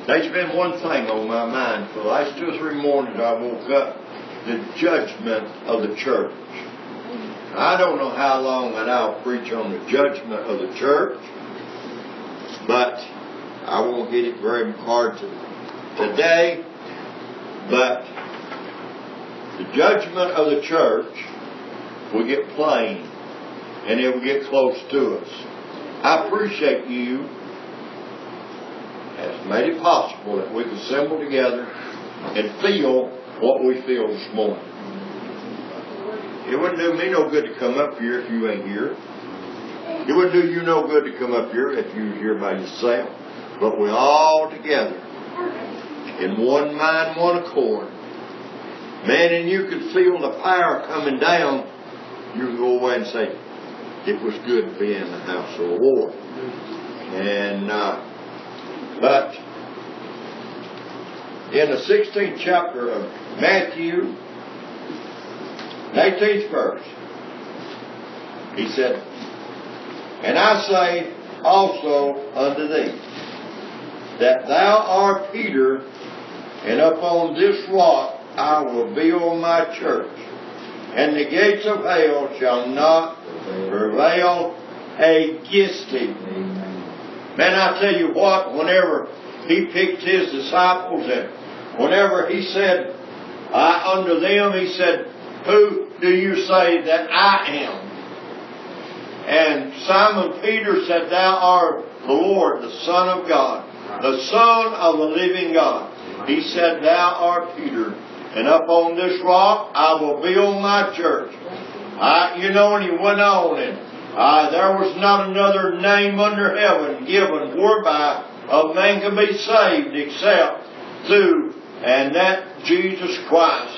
There's been one thing on my mind for the last 2 or 3 mornings I woke up. The judgment of the church. I don't know how long that I'll preach on the judgment of the church, but I won't hit it very hard today. But the judgment of the church will get plain, and it will get close to us. I appreciate you has made it possible that we can assemble together and feel what we feel this morning. It wouldn't do me no good to come up here if you ain't here. It wouldn't do you no good to come up here if you were here by yourself. But we're all together in one mind, one accord. Man, and you can feel the power coming down. You can go away and say, it was good to be in the house of the Lord. And, but in the 16th chapter of Matthew, 18th verse, he said, and I say also unto thee, that thou art Peter, and upon this rock I will build my church, and the gates of hell shall not prevail against it. Man, I tell you what, whenever he picked his disciples, and whenever he said, unto them, he said, who do you say that I am? And Simon Peter said, thou art the Lord, the Son of God, the Son of the living God. He said, thou art Peter, and upon this rock I will build my church. And he went on, and there was not another name under heaven given whereby a man can be saved except through, and that Jesus Christ.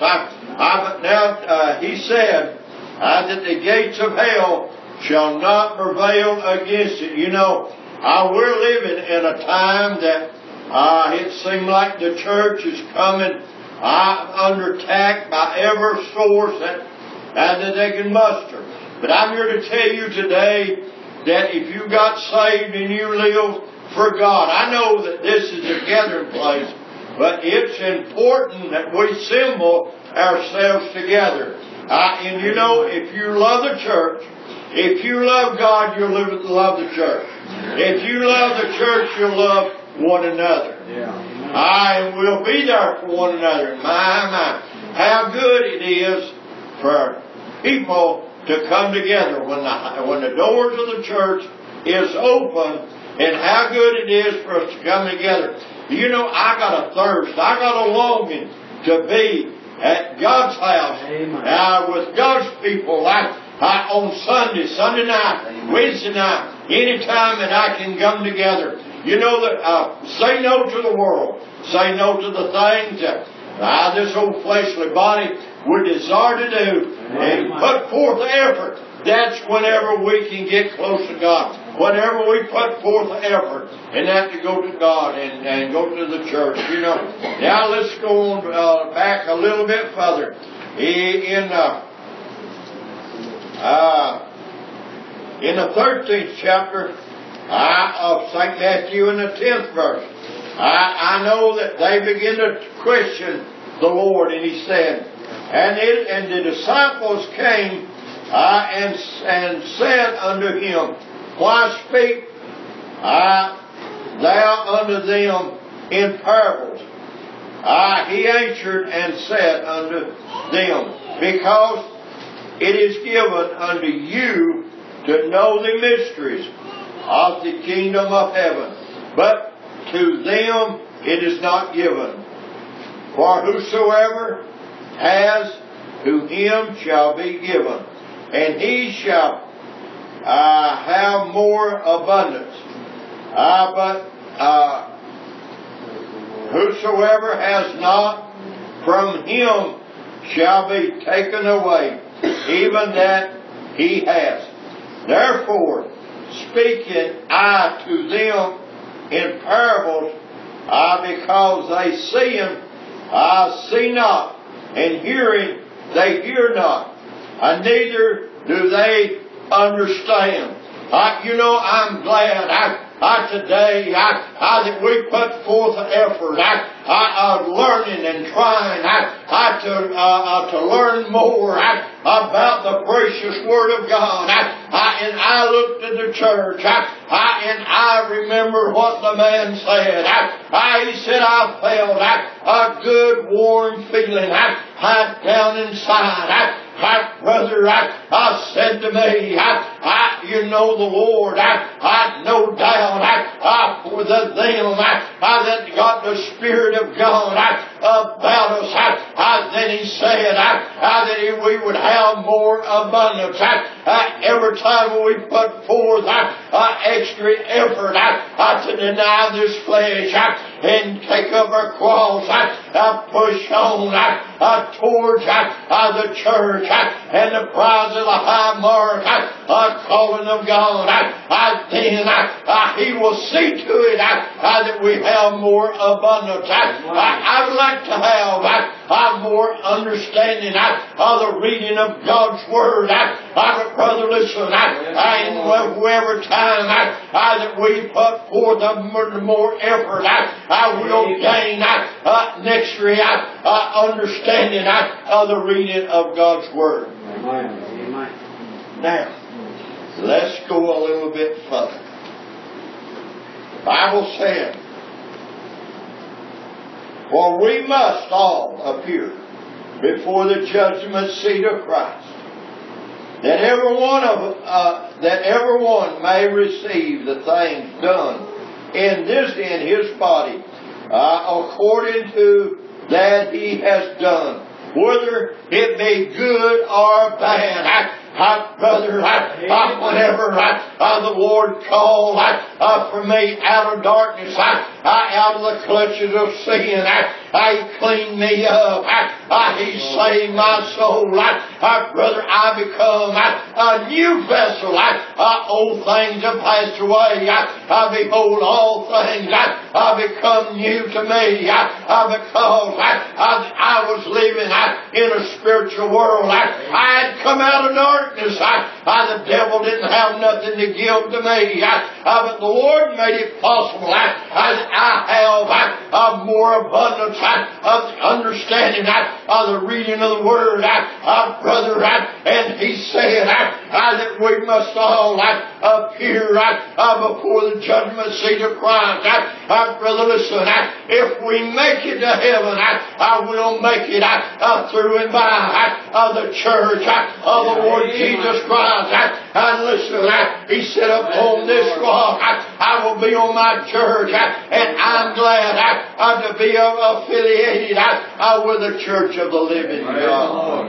He said that the gates of hell shall not prevail against it. We're living in a time that it seems like the church is coming under attack by every source that they can muster. But I'm here to tell you today that if you got saved and you live for God, I know that this is a gathering place, but it's important that we assemble ourselves together. If you love the church, if you love God, you'll love the church. If you love the church, you'll love one another. I will be there for one another. My. How good it is for people to come together when the doors of the church is open, and how good it is for us to come together. I got a thirst. I got a longing to be at God's house with God's people. On Sunday night, Wednesday night, anytime that I can come together. Say no to the world. Say no to the things that this old fleshly body would desire to do. And put forth the effort. That's whenever we can get close to God. Whenever we put forth the effort and that to go to God and go to the church. Now let's go on back a little bit further. In the 13th chapter of St. Matthew in the 10th verse, I know that they begin to question the Lord, and he said, and the disciples came and said unto him, why speak thou unto them in parables? He answered and said unto them, because it is given unto you to know the mysteries of the kingdom of heaven, but to them it is not given. For whosoever has, to him shall be given, and he shall have more abundance. But whosoever has not, from him shall be taken away, even that he has. Therefore, speaking I to them in parables, because they seeing, see not, and hearing, they hear not, and neither do they understand. I'm glad. today, that we put forth effort, learning and trying, to learn more about the precious Word of God. And I looked at the church, and I remember what the man said. He said, I felt a good warm feeling down inside. Brother, said to me, you know the Lord, no doubt, for them that got the Spirit of God about us, then he said that we would have more abundance. Every time we put forth extra effort to deny this flesh and take up our cross, push on towards the church and the prize of the high mark, calling of God, then He will see to it that we have more abundance. I would like to have more understanding of the reading of God's Word. Brother, listen, and whoever time that we put forth more effort, we'll gain extra understanding of the reading of God's Word. Amen. Now, let's go a little bit further. The Bible said, for we must all appear before the judgment seat of Christ, that everyone may receive the things done in his body, according to that he has done, whether it be good or bad. Brother, whenever the Lord called for me out of darkness, out of the clutches of sin, He cleaned me up. He saved my soul. Brother, I become a new vessel. Old things have passed away. Behold, all things become new to me, because I was living in a spiritual world. I had come out of darkness. The devil didn't have nothing to give to me. But the Lord made it possible. I have more abundance of understanding of the reading of the Word, brother. And He said that we must all appear before the judgment seat of Christ. Brother, listen, if we make it to heaven, we'll make it through and by the church of the Lord Jesus Christ. And listen, He said, upon this rock I will be on my church, and I'm glad to be affiliated with the church of the living God.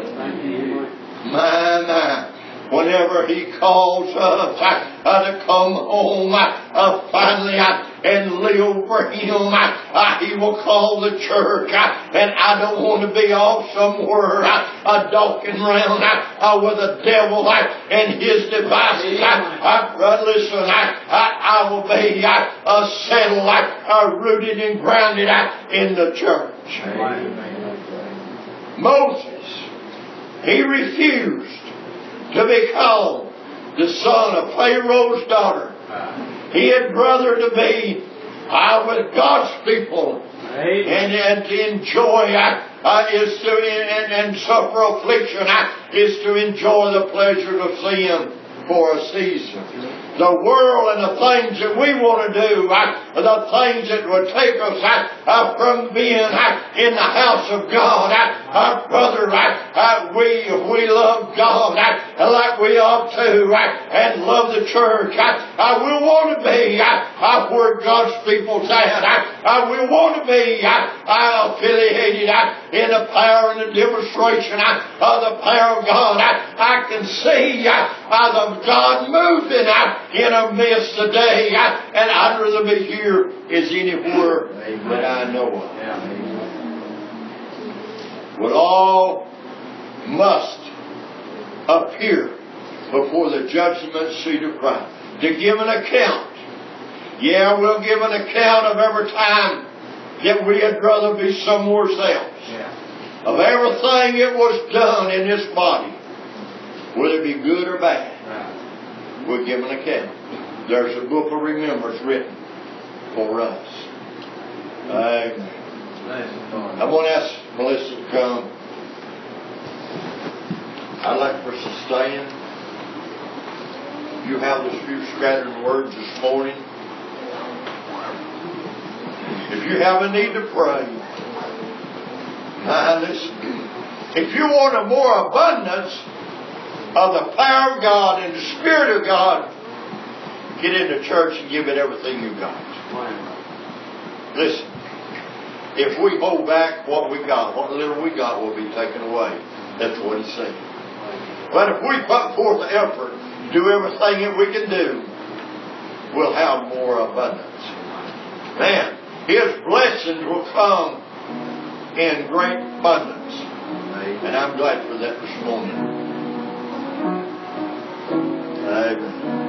My. Whenever He calls us to come home finally and live for Him, He will call the church. And I don't want to be off somewhere docking around with the devil and his devices. Listen, I will be settled, rooted and grounded in the church. Moses, he refused to be called the son of Pharaoh's daughter. He had rather to be with God's people and to enjoy and suffer affliction is to enjoy the pleasures of sin for a season. The world and the things that we want to do, the things that would take us from being in the house of God. Brother, we love God like we ought to, and love the church. We want to be where God's people's at. We want to be affiliated in the power and the demonstration of the power of God. I can see the God moving in our midst today, and I'd rather be here as anywhere that I know of. We all must appear before the judgment seat of Christ to give an account. Yeah, we'll give an account of every time that we had rather be somewhere else. Of everything that was done in this body, whether it be good or bad. We'll give an account. there's a book of remembrance written for us. Amen. I'm going to ask Melissa to come. I'd like for us to stand. You have those few scattered words this morning. If you have a need to pray, listen. If you want a more abundance of the power of God and the Spirit of God, get into church and give it everything you got. Listen. If we hold back what we got, what little we got will be taken away. That's what He's saying. But if we put forth the effort, do everything that we can do, we'll have more abundance. Man, His blessings will come in great abundance. And I'm glad for that this morning. Amen.